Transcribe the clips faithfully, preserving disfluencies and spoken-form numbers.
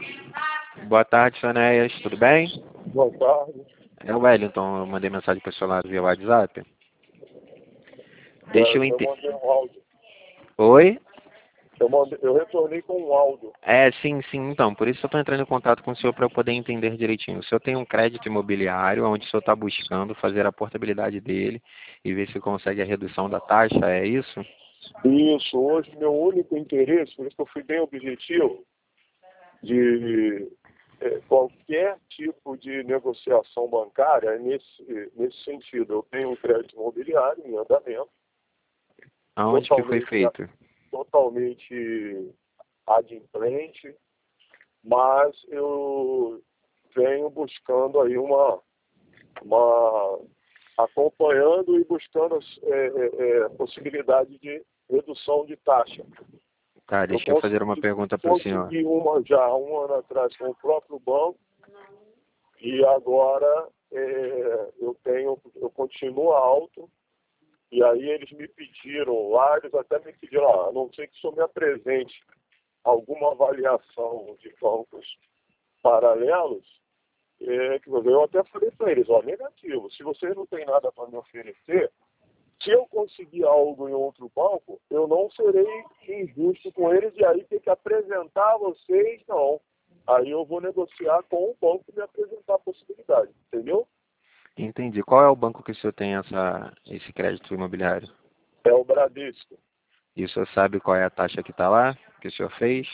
Boa tarde, Sonéias. Tudo bem? Boa tarde. É o Wellington. Eu mandei mensagem para o seu lado via WhatsApp. Deixa É, eu eu entender. mandei um áudio. Oi? Eu, mandei, eu retornei com um áudio. É, sim, sim. Então, por isso eu estou entrando em contato com o senhor para eu poder entender direitinho. O senhor tem um crédito imobiliário onde o senhor está buscando fazer a portabilidade dele e ver se consegue a redução da taxa, é isso? Isso, hoje meu único interesse, por isso que eu fui bem objetivo, de é, qualquer tipo de negociação bancária é nesse, nesse sentido. Eu tenho um crédito imobiliário em andamento, Aonde que foi totalmente, feito? totalmente adimplente, mas eu venho buscando aí uma, uma acompanhando e buscando é, é, é, possibilidade de redução de taxa. Tá, Eu deixa eu fazer uma consegui, pergunta para o senhor. consegui uma já há um ano atrás com o próprio banco e agora é, eu tenho, eu continuo alto e aí eles me pediram lá, eles até me pediram, ah, a não ser que o senhor me apresente alguma avaliação de bancos paralelos, é, que eu até falei para eles, ó, negativo, se vocês não têm nada para me oferecer, se eu conseguir algo em outro banco, eu não serei injusto com eles e aí ter que apresentar a vocês, não. Aí eu vou negociar com o banco e me apresentar a possibilidade, entendeu? Entendi. Qual é o banco que o senhor tem essa, esse crédito imobiliário? É o Bradesco. E o senhor sabe qual é a taxa que está lá, que o senhor fez?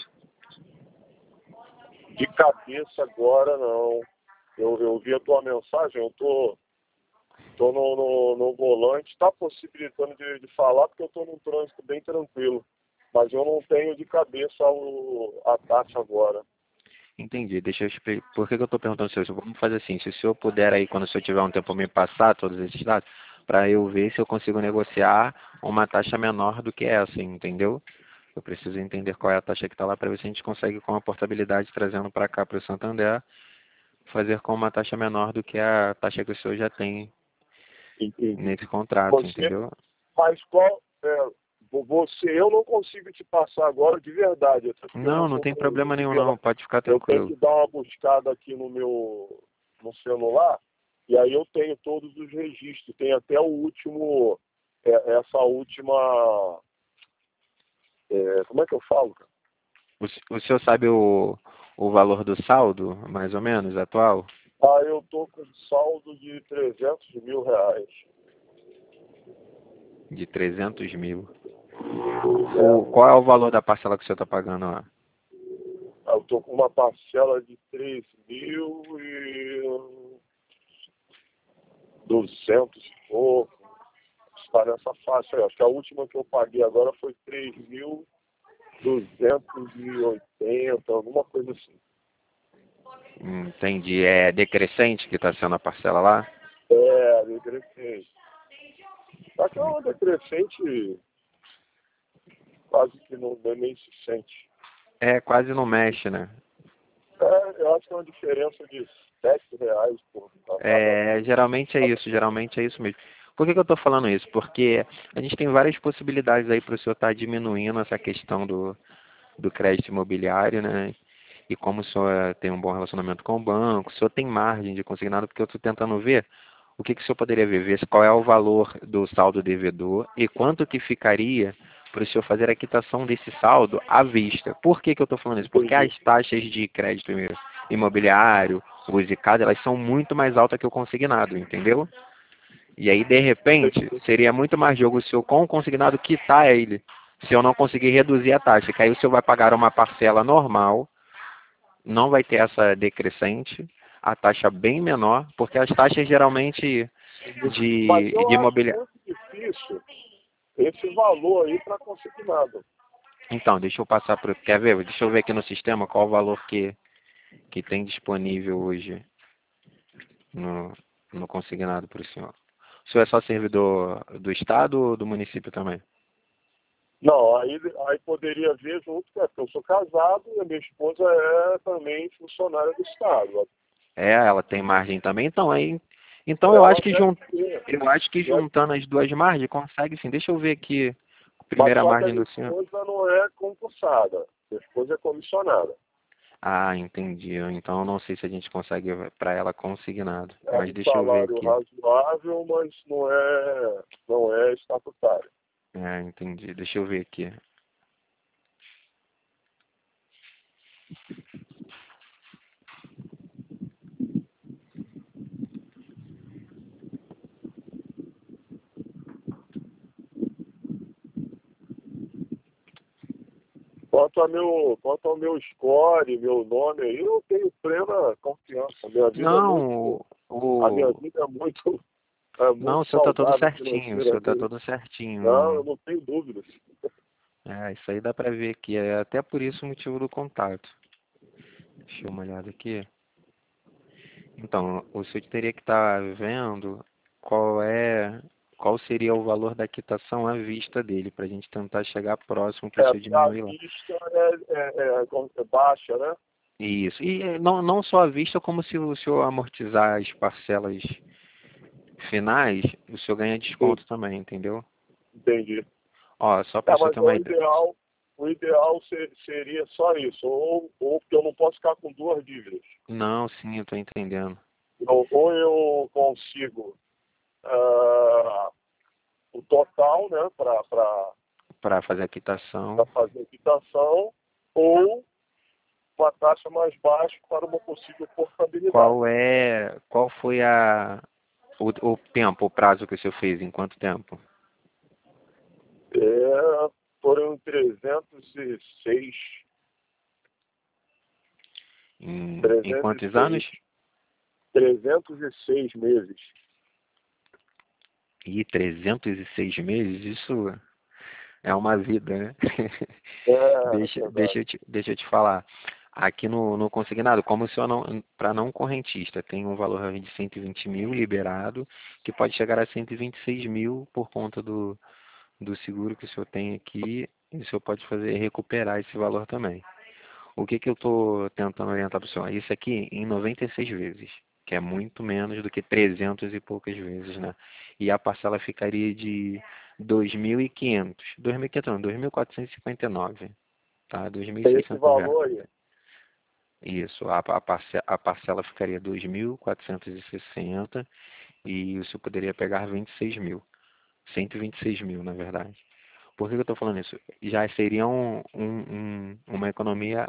De cabeça agora, não. Eu, eu vi a tua mensagem, eu tô, tô no, no, no volante, está possibilitando de, de falar porque eu estou num trânsito bem tranquilo. Mas eu não tenho de cabeça o, a taxa agora. Entendi. Deixa eu explicar. Por que que eu estou perguntando se vamos fazer assim, se o senhor puder aí, quando o senhor tiver um tempo, me passar todos esses dados, para eu ver se eu consigo negociar uma taxa menor do que essa, entendeu? Eu preciso entender qual é a taxa que está lá para ver se a gente consegue, com a portabilidade, trazendo para cá, para o Santander, fazer com uma taxa menor do que a taxa que o senhor já tem Entendi. nesse contrato, Você, entendeu? mas qual, é, você, eu não consigo te passar agora de verdade, até porque eu não Não, não sou tem do, do problema nenhum não, liberal. pode ficar Eu tenho tranquilo. que dar uma buscada aqui no meu no celular, e aí eu tenho todos os registros, tem até o último, é, essa última, é, como é que eu falo, cara? O, s- o senhor sabe o, o valor do saldo, mais ou menos, atual? Ah, eu tô com saldo de trezentos mil reais. De trezentos mil. O, É, qual é o valor da parcela que o senhor está pagando lá? eu tô com uma parcela de três mil e duzentos e pouco. Está nessa faixa aí. Acho que a última que eu paguei agora foi três mil duzentos e oitenta, alguma coisa assim. Entendi. É decrescente que está sendo a parcela lá? É, decrescente. Só que é uma decrescente quase que não, nem se sente. É, quase não mexe, né? É, eu acho que é uma diferença de sete reais por a cada. É, geralmente é isso, geralmente é isso mesmo. Por que que eu estou falando isso? Porque a gente tem várias possibilidades aí para o senhor estar diminuindo essa questão do, do crédito imobiliário, né? E como o senhor tem um bom relacionamento com o banco, o senhor tem margem de consignado, porque eu estou tentando ver o que, que o senhor poderia ver, ver se qual é o valor do saldo devedor e quanto que ficaria para o senhor fazer a quitação desse saldo à vista. Por que que eu estou falando isso? Porque Entendi. as taxas de crédito imobiliário, o Zicado, elas são muito mais altas que o consignado, entendeu? E aí, de repente, seria muito mais jogo o senhor com o consignado quitar ele, se eu não conseguir reduzir a taxa, que aí o senhor vai pagar uma parcela normal, não vai ter essa decrescente, a taxa bem menor, porque as taxas geralmente Mas de, de eu acho imobiliário. muito difícil esse valor aí para consignado. Então, deixa eu passar para. Quer ver? Deixa eu ver aqui no sistema qual o valor que, que tem disponível hoje no, no consignado para o senhor. O senhor é só servidor do Estado ou do município também? Não, aí, aí poderia ver junto, né, porque eu sou casado e a minha esposa é também funcionária do Estado. É, ela tem margem também. Então, aí, então eu acho Ela que deve jun, ter, eu acho que deve, juntando as duas margens consegue sim. Deixa eu ver aqui a mas primeira só que a margem minha do senhor. esposa não é concursada, minha esposa é comissionada. Ah, entendi. Então eu não sei se a gente consegue para ela consignado. É Mas um deixa eu ver salário aqui. razoável, mas não é, não é estatutário. É, entendi. Deixa eu ver aqui. Quanto, a meu, quanto ao meu score, meu nome aí, eu tenho plena confiança. Minha vida é Não, muito, a minha o, vida é muito, é não, o muito seu tá todo saudável certinho, o seu tá financeiramente. todo certinho. Não, eu Não. não tenho dúvidas. É, isso aí dá pra ver aqui. É até por isso o motivo do contato. Deixa eu dar uma olhada aqui. Então, o senhor teria que estar vendo qual é, qual seria o valor da quitação à vista dele, para a gente tentar chegar próximo para o É, senhor porque a diminuir lá. vista é, é, é, é baixa, né? Isso. E eh, não, não só à vista, como se o senhor amortizar as parcelas finais, o senhor ganha Sim, desconto também, entendeu? entendi. Ó, só para É, o senhor mas ter uma o ideia. ideal, o ideal ser, seria só isso. Ou, ou porque eu não posso ficar com duas dívidas. Não, sim, eu estou entendendo. Então, ou eu consigo ah, o total, né, para Para fazer a quitação, fazer a quitação, ou uma taxa mais baixa para uma possível portabilidade. qual é, qual foi a, o, o tempo, o prazo que o senhor fez? Em quanto tempo? É, foram trezentos e seis, Em, em trezentos e quantos seis, anos? trezentos e seis meses. E trezentos e seis meses, isso é uma vida, né? É, Deixa, verdade. deixa, eu te, deixa eu te falar. Aqui no, no consignado, como o senhor não, para não correntista, tem um valor de cento e vinte mil liberado, que pode chegar a cento e vinte e seis mil por conta do, do seguro que o senhor tem aqui, e o senhor pode fazer recuperar esse valor também. O que que eu estou tentando orientar para o senhor? Isso aqui em noventa e seis vezes, que é muito menos do que trezentos e poucas vezes, né? E a parcela ficaria de dois mil e quinhentos, dois mil e quinhentos não, dois mil quatrocentos e cinquenta e nove, tá? Esse dois mil e seiscentos reais. valor aí. Isso, a, a, parcela, a parcela ficaria dois mil quatrocentos e sessenta e o senhor poderia pegar vinte e seis mil, cento e vinte e seis mil, na verdade. Por que que eu estou falando isso? Já seria um, um, um, uma economia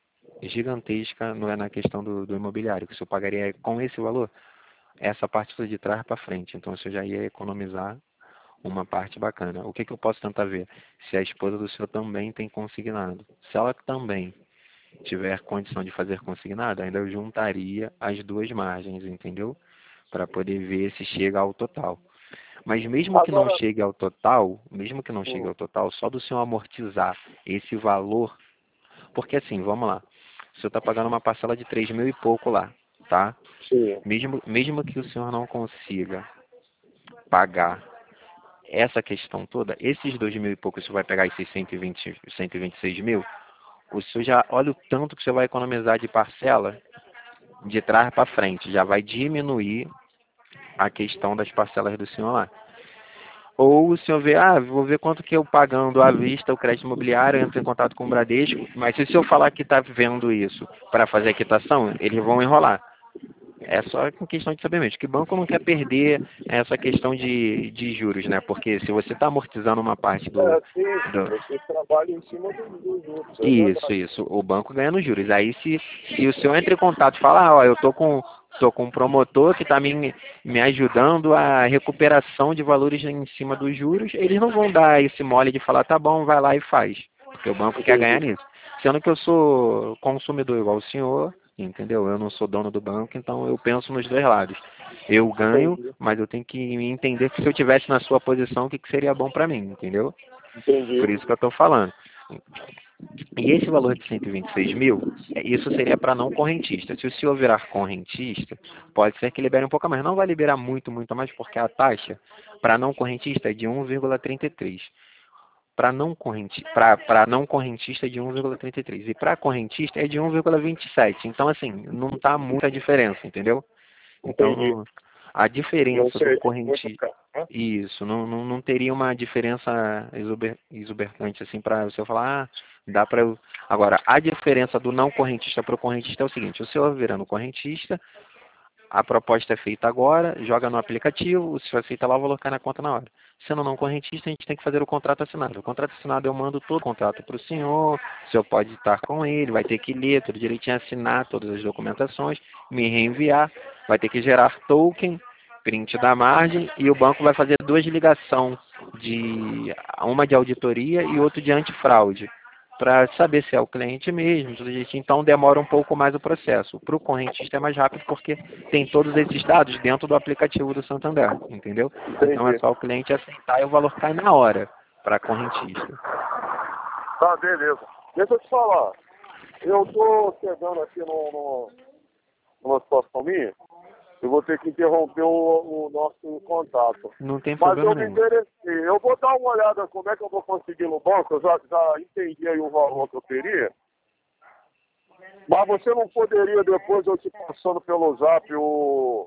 gigantesca não é na questão do, do imobiliário, que o senhor pagaria com esse valor, essa parte toda de trás para frente. Então, o senhor já ia economizar uma parte bacana. O que, que eu posso tentar ver? Se a esposa do senhor também tem consignado. Se ela também tiver condição de fazer consignado, ainda eu juntaria as duas margens, entendeu? Para poder ver se chega ao total. Mas mesmo que não Agora, chegue ao total, mesmo que não chegue hum, ao total, só do senhor amortizar esse valor, porque assim, vamos lá, o senhor está pagando uma parcela de três mil e pouco lá, tá? sim, Mesmo, mesmo que o senhor não consiga pagar essa questão toda, esses dois mil e pouco, o senhor vai pegar esses cento e vinte, cento e vinte e seis mil, o senhor já olha o tanto que o senhor vai economizar de parcela de trás para frente, já vai diminuir a questão das parcelas do senhor lá. Ou o senhor vê, ah, vou ver quanto que eu pagando à vista o crédito imobiliário, entro em contato com o Bradesco, mas se o senhor falar que está vendo isso para fazer a quitação, eles vão enrolar. É só questão de saber mesmo, que banco não quer perder essa questão de, de juros, né? Porque se você está amortizando uma parte do, é, sim, do, você trabalha em cima dos, dos juros, é isso, verdade. isso. O banco ganha nos juros. Aí se, se o senhor entra em contato e fala, ah, ó, eu tô com, tô com um promotor que está me, me ajudando a recuperação de valores em cima dos juros, eles não vão dar esse mole de falar, tá bom, vai lá e faz. Porque o banco quer ganhar Entendi, nisso. Sendo que eu sou consumidor igual o senhor, entendeu? Eu não sou dono do banco, então eu penso nos dois lados. Eu ganho, entendi, mas eu tenho que entender que se eu tivesse na sua posição, o que, que seria bom para mim, entendeu? entendi, Por isso que eu estou falando. E esse valor de cento e vinte e seis mil, é, isso seria para não correntista. Se o senhor virar correntista, pode ser que libere um pouco mais. Não vai liberar muito, muito mais, porque a taxa para não correntista é de um vírgula trinta e três. Para não, correnti para não correntista é de um vírgula trinta e três. E para correntista é de um vírgula vinte e sete. Então, assim, não está muita diferença, entendeu? Então, entendi. não, A diferença sei, do correntista... né? Isso, não, não, não teria uma diferença exuber, exuberante assim para você falar, ah, dá para eu... Agora, a diferença do não correntista para o correntista é o seguinte, o senhor virando correntista, a proposta é feita agora, joga no aplicativo, o senhor aceita lá, o valor cai na conta na hora. Sendo não correntista, a gente tem que fazer o contrato assinado. O contrato assinado eu mando todo o contrato para o senhor, o senhor pode estar com ele, vai ter que ler tudo direitinho, assinar todas as documentações, me reenviar, vai ter que gerar token, print da margem, e o banco vai fazer duas ligações, de, uma de auditoria e outra de antifraude, para saber se é o cliente mesmo, tudo direitinho. Então demora um pouco mais o processo. Para o correntista é mais rápido porque tem todos esses dados dentro do aplicativo do Santander, entendeu? Entendi. Então é só o cliente aceitar e o valor cai na hora para correntista. Tá, beleza. Deixa eu te falar. Eu tô chegando aqui no, no, numa situação minha, eu vou ter que interromper o, o nosso contato. Não tem Mas problema eu me nenhum. interessei. Eu vou dar uma olhada como é que eu vou conseguir no banco. Eu já, já entendi aí o valor que eu teria. Mas você não poderia depois eu te passando pelo zap o,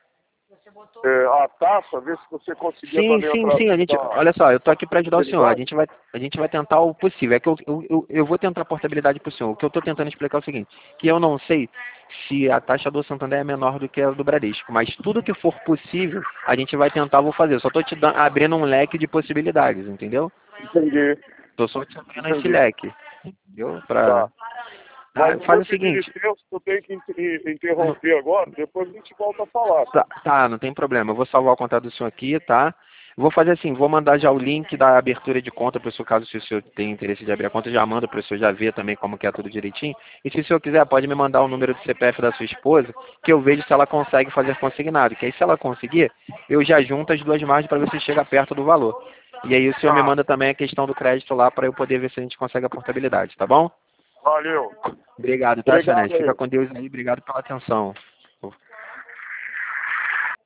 é, a taxa, ver se você conseguia Sim, também sim, entrar sim. A gente, na olha só, eu tô aqui para ajudar o senhor. A portabilidade? gente vai, a gente vai tentar o possível. É que eu, eu, eu, eu vou tentar a portabilidade para o senhor. O que eu estou tentando explicar é o seguinte, que eu não sei se a taxa do Santander é menor do que a do Bradesco, mas tudo que for possível, a gente vai tentar, vou fazer. Eu só estou te dando, abrindo um leque de possibilidades, entendeu? Entendi. Estou só te abrindo esse Entendi. leque, entendeu? Pra, Tá. Mas ah, eu faz vou o te pedir seguinte. licença, eu tenho que inter- interromper agora, depois a gente volta a falar. Tá, tá, não tem problema. Eu vou salvar o contato do senhor aqui, tá? Vou fazer assim, vou mandar já o link da abertura de conta para o senhor, caso se o senhor tenha interesse de abrir a conta, já manda para o senhor já ver também como que é tudo direitinho. E se o senhor quiser, pode me mandar o número do C P F da sua esposa, que eu vejo se ela consegue fazer consignado. Que aí se ela conseguir, eu já junto as duas margens para ver se chega perto do valor. E aí o senhor me Tá. manda também a questão do crédito lá para eu poder ver se a gente consegue a portabilidade, tá bom? Valeu. Obrigado, tá, Obrigado Chanete? Fica aí. com Deus aí, obrigado pela atenção.